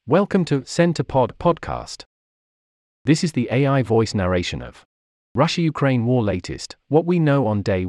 Welcome to Send to Pod podcast. This is the AI voice narration of Russia-Ukraine War latest, what we know on day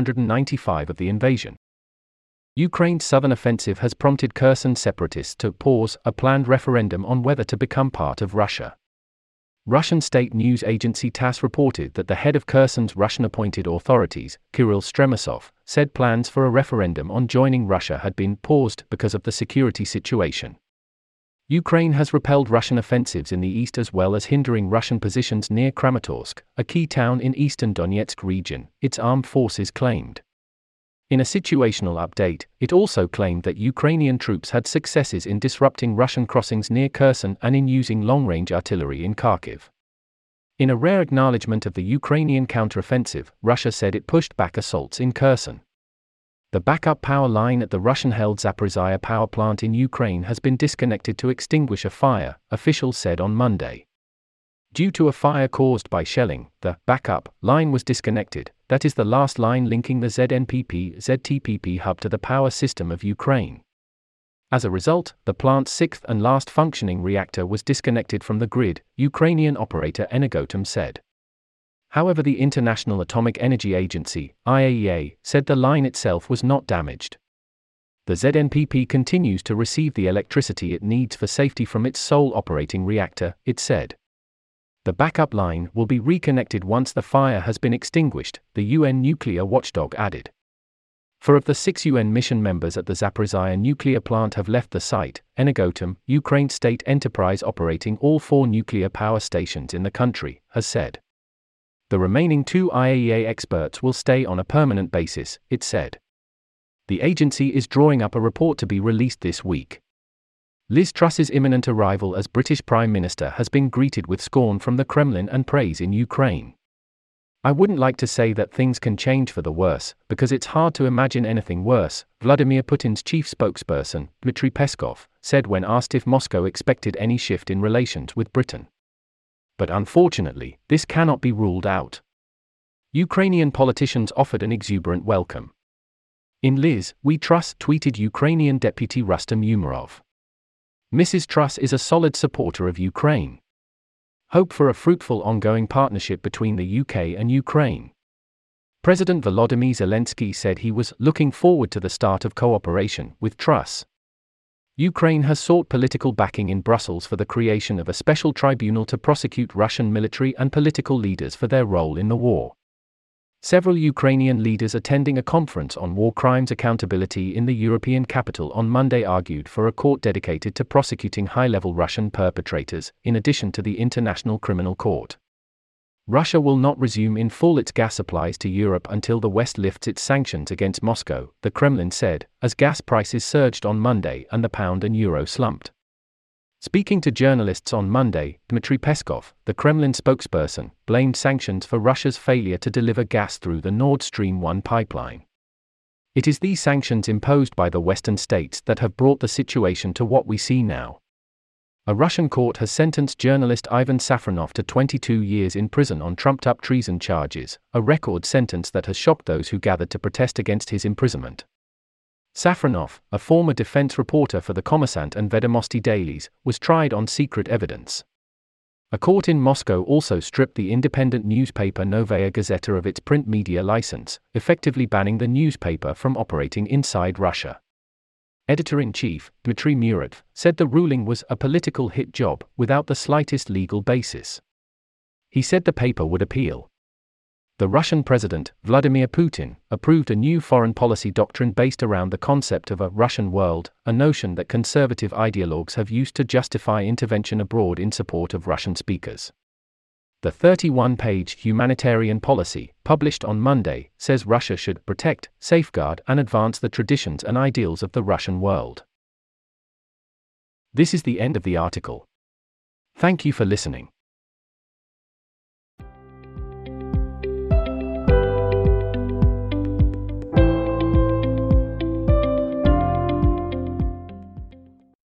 195 of the invasion. Ukraine's southern offensive has prompted Kherson separatists to pause a planned referendum on whether to become part of Russia. Russian state news agency TASS reported that the head of Kherson's Russian-appointed authorities, Kirill Stremisov, said plans for a referendum on joining Russia had been paused because of the security situation. Ukraine has repelled Russian offensives in the east as well as hindering Russian positions near Kramatorsk, a key town in eastern Donetsk region, its armed forces claimed. In a situational update, it also claimed that Ukrainian troops had successes in disrupting Russian crossings near Kherson and in using long-range artillery in Kharkiv. In a rare acknowledgement of the Ukrainian counteroffensive, Russia said it pushed back assaults in Kherson. The backup power line at the Russian-held Zaporizhzhia power plant in Ukraine has been disconnected to extinguish a fire, officials said on Monday. Due to a fire caused by shelling, the backup line was disconnected, that is the last line linking the ZNPP-ZTPP hub to the power system of Ukraine. As a result, the plant's sixth and last functioning reactor was disconnected from the grid, Ukrainian operator Energoatom said. However, the International Atomic Energy Agency, IAEA, said the line itself was not damaged. The ZNPP continues to receive the electricity it needs for safety from its sole operating reactor, it said. The backup line will be reconnected once the fire has been extinguished, the UN nuclear watchdog added. 4 of the 6 UN mission members at the Zaporizhzhia nuclear plant have left the site. Energoatom, Ukraine's state enterprise operating all 4 nuclear power stations in the country, has said. The remaining 2 IAEA experts will stay on a permanent basis, it said. The agency is drawing up a report to be released this week. Liz Truss's imminent arrival as British Prime Minister has been greeted with scorn from the Kremlin and praise in Ukraine. "I wouldn't like to say that things can change for the worse, because it's hard to imagine anything worse," Vladimir Putin's chief spokesperson, Dmitry Peskov, said when asked if Moscow expected any shift in relations with Britain. But unfortunately, this cannot be ruled out. Ukrainian politicians offered an exuberant welcome. "In Liz, we trust," tweeted Ukrainian Deputy Rustem Umerov. "Mrs. Truss is a solid supporter of Ukraine. Hope for a fruitful ongoing partnership between the UK and Ukraine." President Volodymyr Zelensky said he was looking forward to the start of cooperation with Truss. Ukraine has sought political backing in Brussels for the creation of a special tribunal to prosecute Russian military and political leaders for their role in the war. Several Ukrainian leaders attending a conference on war crimes accountability in the European capital on Monday argued for a court dedicated to prosecuting high-level Russian perpetrators, in addition to the International Criminal Court. Russia will not resume in full its gas supplies to Europe until the West lifts its sanctions against Moscow, the Kremlin said, as gas prices surged on Monday and the pound and euro slumped. Speaking to journalists on Monday, Dmitry Peskov, the Kremlin spokesperson, blamed sanctions for Russia's failure to deliver gas through the Nord Stream 1 pipeline. "It is these sanctions imposed by the Western states that have brought the situation to what we see now." A Russian court has sentenced journalist Ivan Safronov to 22 years in prison on trumped-up treason charges, a record sentence that has shocked those who gathered to protest against his imprisonment. Safronov, a former defense reporter for the Kommersant and Vedomosti dailies, was tried on secret evidence. A court in Moscow also stripped the independent newspaper Novaya Gazeta of its print media license, effectively banning the newspaper from operating inside Russia. Editor-in-chief, Dmitry Muratov, said the ruling was a political hit job, without the slightest legal basis. He said the paper would appeal. The Russian President, Vladimir Putin, approved a new foreign policy doctrine based around the concept of a Russian world, a notion that conservative ideologues have used to justify intervention abroad in support of Russian speakers. The 31-page humanitarian policy, published on Monday, says Russia should protect, safeguard, and advance the traditions and ideals of the Russian world. This is the end of the article. Thank you for listening.